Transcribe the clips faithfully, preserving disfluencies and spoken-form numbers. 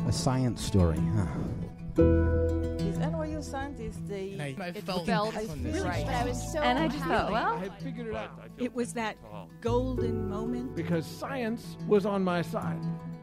A science story, huh? These N Y U scientists, they I, I it felt, felt I really right. But I was so And I just thought, happy. well, I had figured it out. It was that golden moment. Because science was on my side.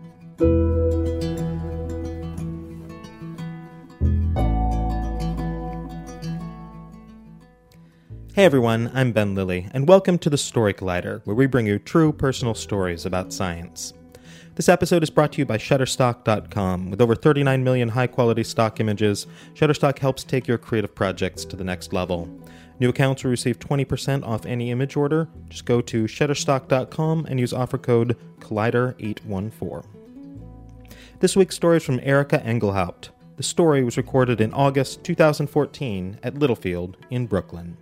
Hey everyone, I'm Ben Lilly, and welcome to the Story Collider, where we bring you true personal stories about science. This episode is brought to you by Shutterstock dot com. With over thirty-nine million high-quality stock images, Shutterstock helps take your creative projects to the next level. New accounts will receive twenty percent off any image order. Just go to Shutterstock dot com and use offer code Collider eight one four. This week's story is from Erica Engelhaupt. The story was recorded in August two thousand fourteen at Littlefield in Brooklyn.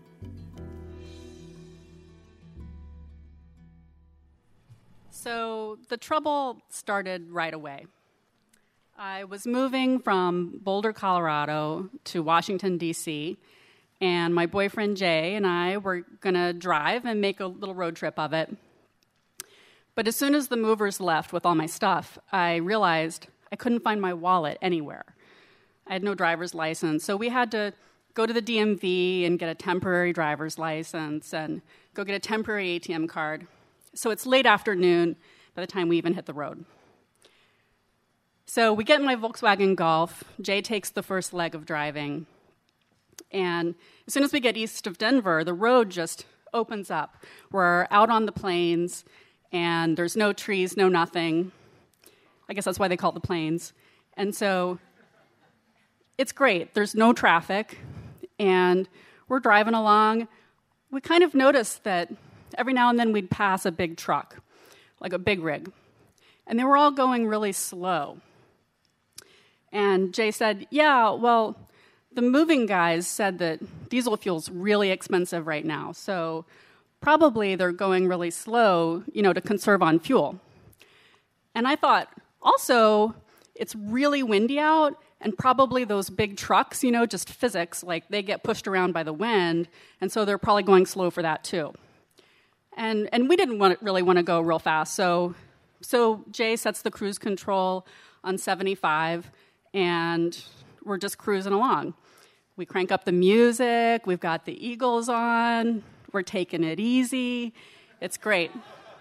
So the trouble started right away. I was moving from Boulder, Colorado to Washington, D C, and my boyfriend Jay and I were going to drive and make a little road trip of it. But as soon as the movers left with all my stuff, I realized I couldn't find my wallet anywhere. I had no driver's license, so we had to go to the D M V and get a temporary driver's license and go get a temporary A T M card. So it's late afternoon by the time we even hit the road. So we get in my Volkswagen Golf. Jay takes the first leg of driving. And as soon as we get east of Denver, the road just opens up. We're out on the plains, and there's no trees, no nothing. I guess that's why they call it the plains. And so it's great. There's no traffic, and we're driving along. We kind of noticed that every now and then we'd pass a big truck, like a big rig. And they were all going really slow. And Jay said, yeah, well, the moving guys said that diesel fuel's really expensive right now, so probably they're going really slow, you know, to conserve on fuel. And I thought, also, it's really windy out, and probably those big trucks, you know, just physics, like they get pushed around by the wind, and so they're probably going slow for that too. And and we didn't want, really want to go real fast, so so Jay sets the cruise control on seventy-five, and we're just cruising along. We crank up the music, we've got the Eagles on, we're taking it easy. It's great.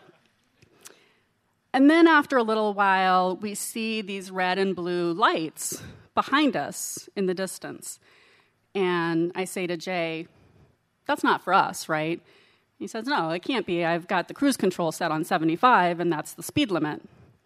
And then after a little while, we see these red and blue lights behind us in the distance. And I say to Jay, that's not for us, right? He says, no, it can't be. I've got the cruise control set on seventy-five, and that's the speed limit.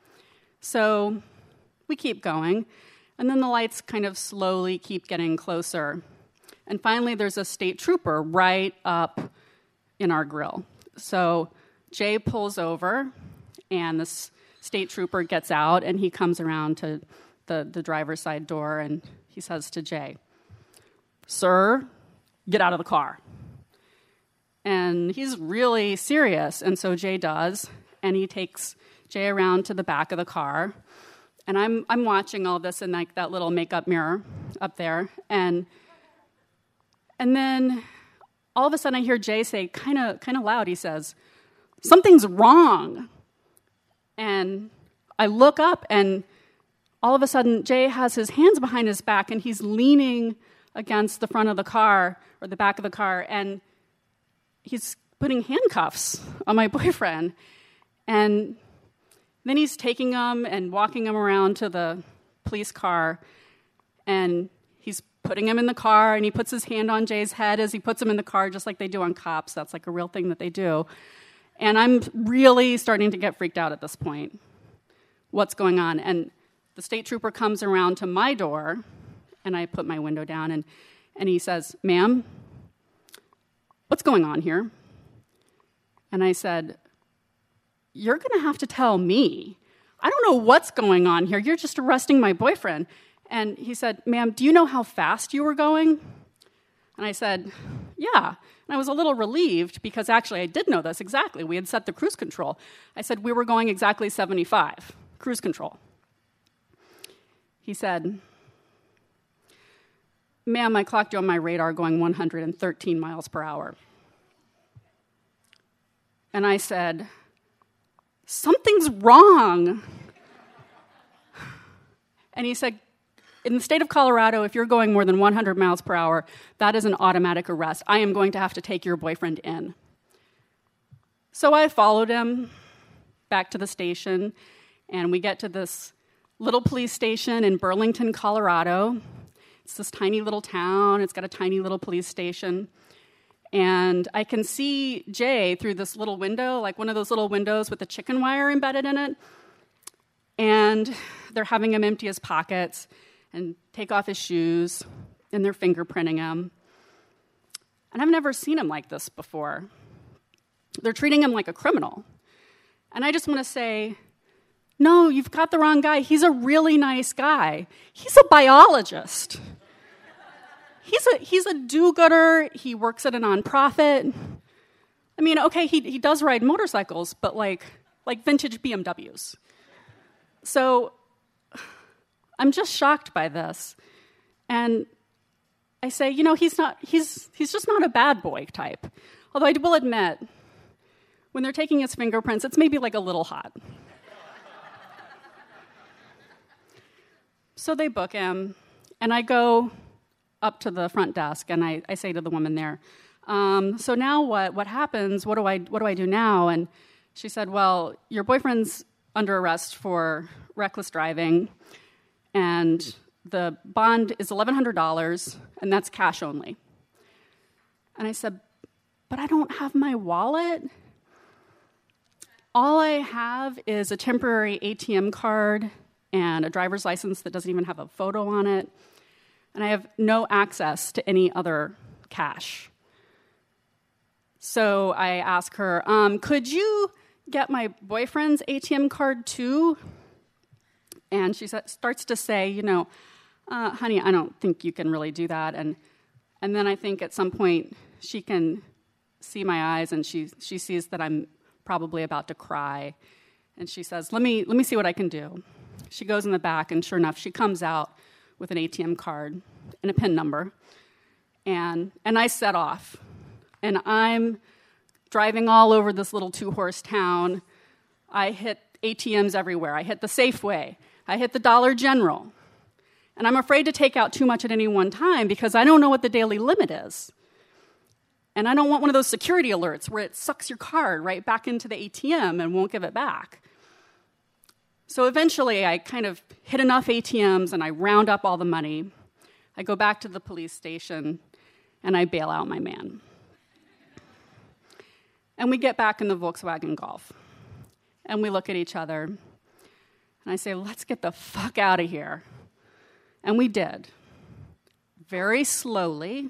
So we keep going, and then the lights kind of slowly keep getting closer. And finally, there's a state trooper right up in our grill. So Jay pulls over, and this state trooper gets out, and he comes around to the, the driver's side door, and he says to Jay, sir, get out of the car. And he's really serious, and so Jay does, and he takes Jay around to the back of the car, and I'm I'm watching all this in like that little makeup mirror up there, and and then all of a sudden I hear Jay say, kind of kind of loud, he says, something's wrong. And I look up, and all of a sudden Jay has his hands behind his back, and he's leaning against the front of the car, or the back of the car, and he's putting handcuffs on my boyfriend. And then he's taking him and walking him around to the police car, and he's putting him in the car, and he puts his hand on Jay's head as he puts him in the car, just like they do on cops. That's like a real thing that they do. And I'm really starting to get freaked out at this point. What's going on? And the state trooper comes around to my door, and I put my window down, and, and he says, ma'am, what's going on here? And I said, you're going to have to tell me. I don't know what's going on here. You're just arresting my boyfriend. And he said, ma'am, do you know how fast you were going? And I said, yeah. And I was a little relieved because actually I did know this exactly. We had set the cruise control. I said, we were going exactly seventy-five, cruise control. He said, ma'am, I clocked you on my radar going one hundred thirteen miles per hour. And I said, something's wrong. And he said, in the state of Colorado, if you're going more than one hundred miles per hour, that is an automatic arrest. I am going to have to take your boyfriend in. So I followed him back to the station, and we get to this little police station in Burlington, Colorado. It's this tiny little town. It's got a tiny little police station. And I can see Jay through this little window, like one of those little windows with the chicken wire embedded in it. And they're having him empty his pockets and take off his shoes, and they're fingerprinting him. And I've never seen him like this before. They're treating him like a criminal. And I just want to say, no, you've got the wrong guy. He's a really nice guy. He's a biologist. He's a he's a do-gooder. He works at a nonprofit. I mean, okay, he he does ride motorcycles, but like like vintage B M Ws. So I'm just shocked by this. And I say, you know, he's not he's he's just not a bad boy type. Although I will admit, when they're taking his fingerprints, it's maybe like a little hot. So they book him, and I go up to the front desk, and I, I say to the woman there, um, so now what? What happens? What do I what do I do now? And she said, well, your boyfriend's under arrest for reckless driving, and the bond is eleven hundred dollars, and that's cash only. And I said, but I don't have my wallet. All I have is a temporary A T M card and a driver's license that doesn't even have a photo on it. And I have no access to any other cash. So I ask her, um, could you get my boyfriend's A T M card too? And she starts to say, you know, uh, honey, I don't think you can really do that. And and then I think at some point she can see my eyes, and she she sees that I'm probably about to cry. And she says, let me let me see what I can do. She goes in the back, and sure enough, she comes out with an A T M card and a PIN number. And and I set off. And I'm driving all over this little two-horse town. I hit A T Ms everywhere. I hit the Safeway. I hit the Dollar General. And I'm afraid to take out too much at any one time because I don't know what the daily limit is. And I don't want one of those security alerts where it sucks your card right back into the A T M and won't give it back. So eventually I kind of hit enough A T Ms and I round up all the money. I go back to the police station and I bail out my man. And we get back in the Volkswagen Golf. And we look at each other. And I say, let's get the fuck out of here. And we did. Very slowly.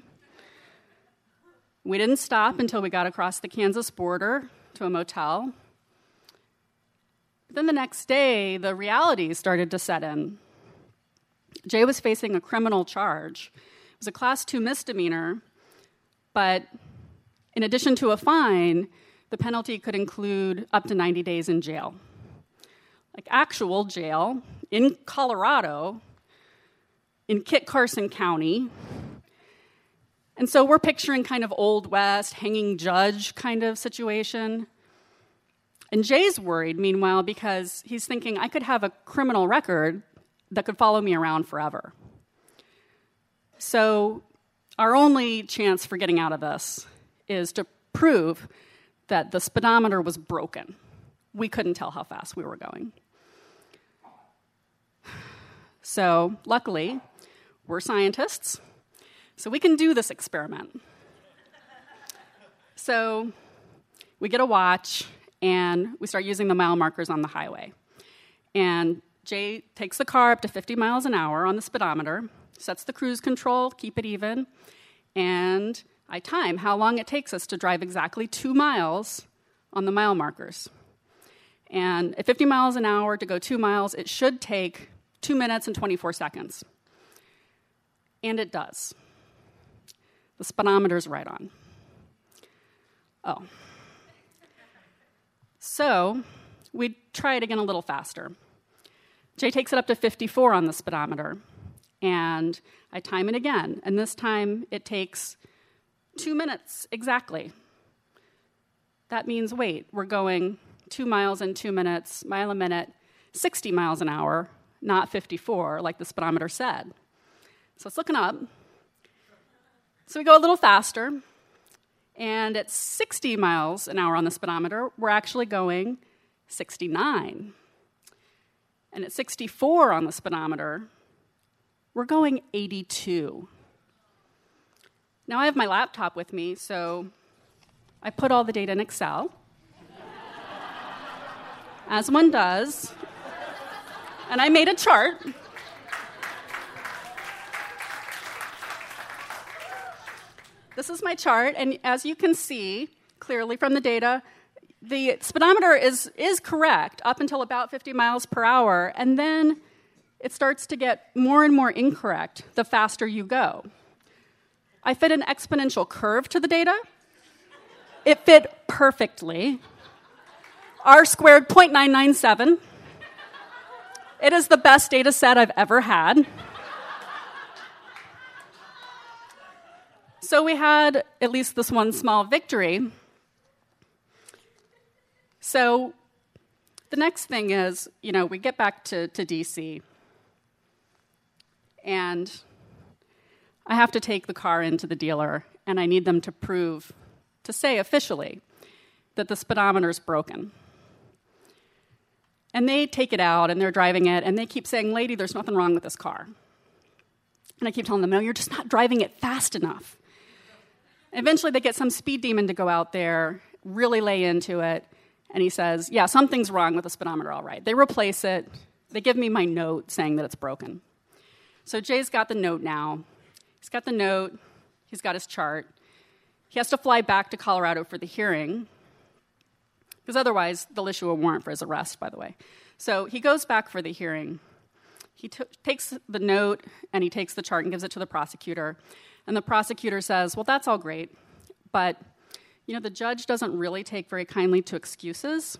We didn't stop until we got across the Kansas border to a motel. But then the next day, the reality started to set in. Jay was facing a criminal charge. It was a class two misdemeanor, but in addition to a fine, the penalty could include up to ninety days in jail. Like actual jail in Colorado, in Kit Carson County. And so we're picturing kind of Old West, hanging judge kind of situation. And Jay's worried, meanwhile, because he's thinking, I could have a criminal record that could follow me around forever. So our only chance for getting out of this is to prove that the speedometer was broken. We couldn't tell how fast we were going. So luckily, we're scientists, so we can do this experiment. So we get a watch, and we start using the mile markers on the highway. And Jay takes the car up to fifty miles an hour on the speedometer, sets the cruise control, keep it even, and I time how long it takes us to drive exactly two miles on the mile markers. And at fifty miles an hour to go two miles, it should take two minutes and twenty-four seconds. And it does. The speedometer's right on. Oh. So we try it again a little faster. Jay takes it up to fifty-four on the speedometer, and I time it again. And this time it takes two minutes exactly. That means, wait, we're going two miles in two minutes, mile a minute, sixty miles an hour, not fifty-four, like the speedometer said. So it's looking up. So we go a little faster, and at sixty miles an hour on the speedometer, we're actually going sixty-nine. And at sixty-four on the speedometer, we're going eighty-two. Now I have my laptop with me, so I put all the data in Excel, as one does, and I made a chart. This is my chart, and as you can see clearly from the data, the speedometer is, is correct up until about fifty miles per hour, and then it starts to get more and more incorrect the faster you go. I fit an exponential curve to the data. It fit perfectly. R squared zero point nine nine seven. It is the best data set I've ever had. So we had at least this one small victory. So the next thing is, you know, we get back to, to D C, and I have to take the car into the dealer, and I need them to prove, to say officially, that the speedometer's broken. And they take it out, and they're driving it, and they keep saying, "Lady, there's nothing wrong with this car." And I keep telling them, "No, you're just not driving it fast enough." Eventually, they get some speed demon to go out there, really lay into it, and he says, "Yeah, something's wrong with the speedometer, all right." They replace it. They give me my note saying that it's broken. So Jay's got the note now. He's got the note. He's got his chart. He has to fly back to Colorado for the hearing, because otherwise they'll issue a warrant for his arrest, by the way. So he goes back for the hearing. He t- takes the note, and he takes the chart and gives it to the prosecutor. And the prosecutor says, "Well, that's all great, but you know, the judge doesn't really take very kindly to excuses.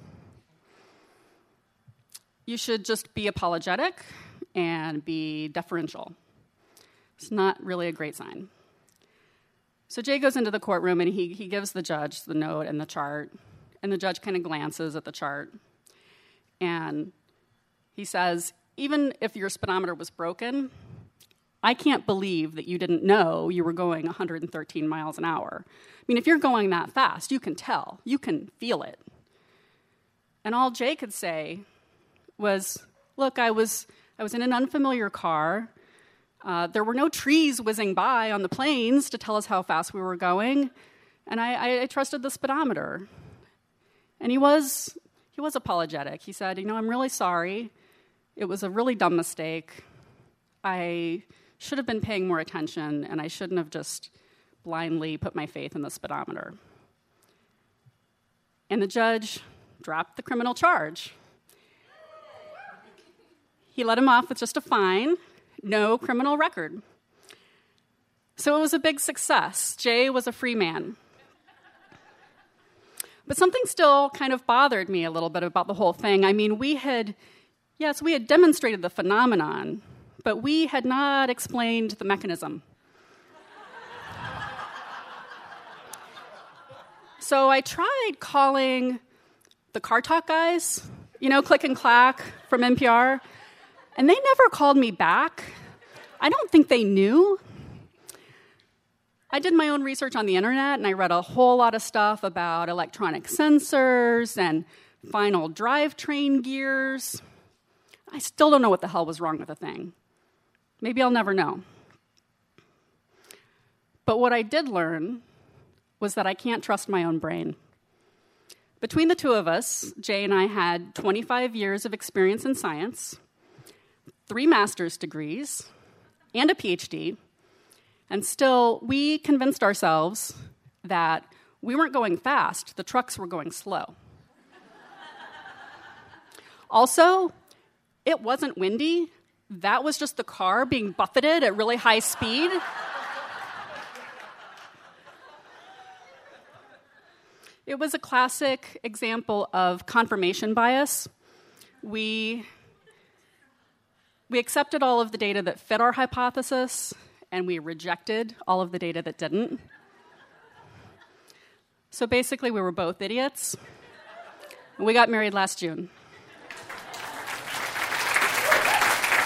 You should just be apologetic and be deferential." It's not really a great sign. So Jay goes into the courtroom, and he, he gives the judge the note and the chart, and the judge kind of glances at the chart, and he says, "Even if your speedometer was broken, I can't believe that you didn't know you were going one hundred thirteen miles an hour. I mean, if you're going that fast, you can tell. You can feel it." And all Jay could say was, "Look, I was I was in an unfamiliar car. Uh, there were no trees whizzing by on the plains to tell us how fast we were going, and I, I, I trusted the speedometer." And he was he was apologetic. He said, "You know, I'm really sorry. It was a really dumb mistake. I should have been paying more attention, and I shouldn't have just blindly put my faith in the speedometer." And the judge dropped the criminal charge. He let him off with just a fine, no criminal record. So it was a big success. Jay was a free man. But something still kind of bothered me a little bit about the whole thing. I mean, we had, yes, we had demonstrated the phenomenon, but we had not explained the mechanism. So I tried calling the Car Talk guys, you know, Click and Clack from N P R, and they never called me back. I don't think they knew. I did my own research on the internet, and I read a whole lot of stuff about electronic sensors and final drivetrain gears. I still don't know what the hell was wrong with the thing. Maybe I'll never know. But what I did learn was that I can't trust my own brain. Between the two of us, Jay and I had twenty-five years of experience in science, three master's degrees, and a P H D, and still we convinced ourselves that we weren't going fast, the trucks were going slow. Also, it wasn't windy. That was just the car being buffeted at really high speed. It was a classic example of confirmation bias. We, we accepted all of the data that fit our hypothesis, and we rejected all of the data that didn't. So basically, we were both idiots. We got married last June.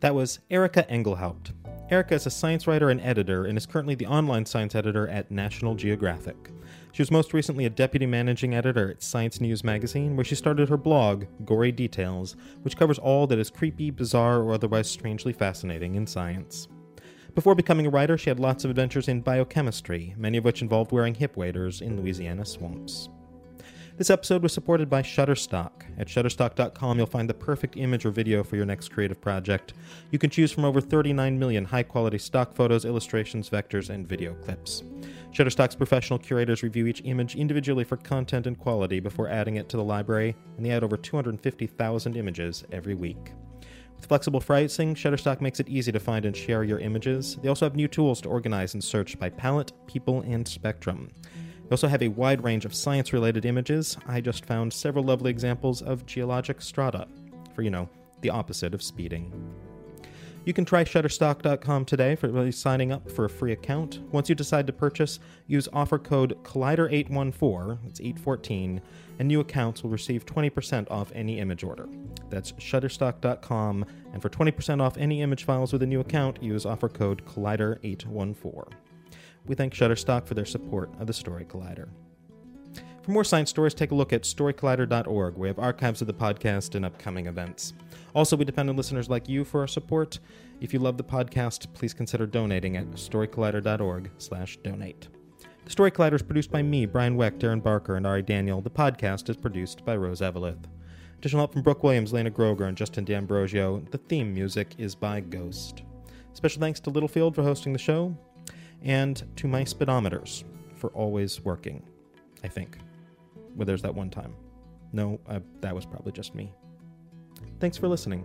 That was Erika Engelhaupt. Erika is a science writer and editor and is currently the online science editor at National Geographic. She was most recently a deputy managing editor at Science News magazine, where she started her blog, Gory Details, which covers all that is creepy, bizarre, or otherwise strangely fascinating in science. Before becoming a writer, she had lots of adventures in biochemistry, many of which involved wearing hip waders in Louisiana swamps. This episode was supported by Shutterstock. At shutterstock dot com, you'll find the perfect image or video for your next creative project. You can choose from over thirty-nine million high-quality stock photos, illustrations, vectors, and video clips. Shutterstock's professional curators review each image individually for content and quality before adding it to the library, and they add over two hundred fifty thousand images every week. With flexible pricing, Shutterstock makes it easy to find and share your images. They also have new tools to organize and search by palette, people, and spectrum. They also have a wide range of science-related images. I just found several lovely examples of geologic strata, for, you know, the opposite of speeding. You can try shutterstock dot com today for signing up for a free account. Once you decide to purchase, use offer code Collider eight one four, it's eight fourteen, and new accounts will receive twenty percent off any image order. That's shutterstock dot com, and for twenty percent off any image files with a new account, use offer code Collider eight one four. We thank Shutterstock for their support of the Story Collider. For more science stories, take a look at story collider dot org, where we have archives of the podcast and upcoming events. Also, we depend on listeners like you for our support. If you love the podcast, please consider donating at story collider dot org slash donate. The Story Collider is produced by me, Brian Weck, Darren Barker, and Ari Daniel. The podcast is produced by Rose Eveleth. Additional help from Brooke Williams, Lena Groger, and Justin D'Ambrosio. The theme music is by Ghost. Special thanks to Littlefield for hosting the show, and to my speedometers for always working, I think. Well, there's that one time. No, uh, that was probably just me. Thanks for listening.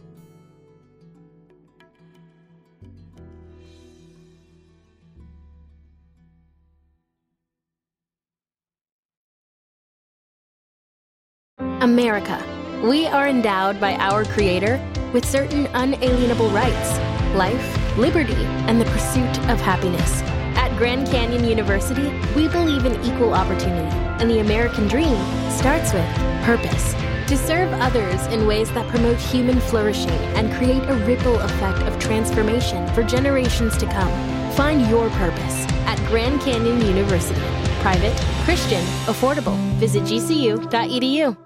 America. We are endowed by our Creator with certain unalienable rights: life, liberty, and the pursuit of happiness. At Grand Canyon University, we believe in equal opportunity, and the American dream starts with purpose. To serve others in ways that promote human flourishing and create a ripple effect of transformation for generations to come. Find your purpose at Grand Canyon University. Private, Christian, affordable. Visit G C U dot E D U.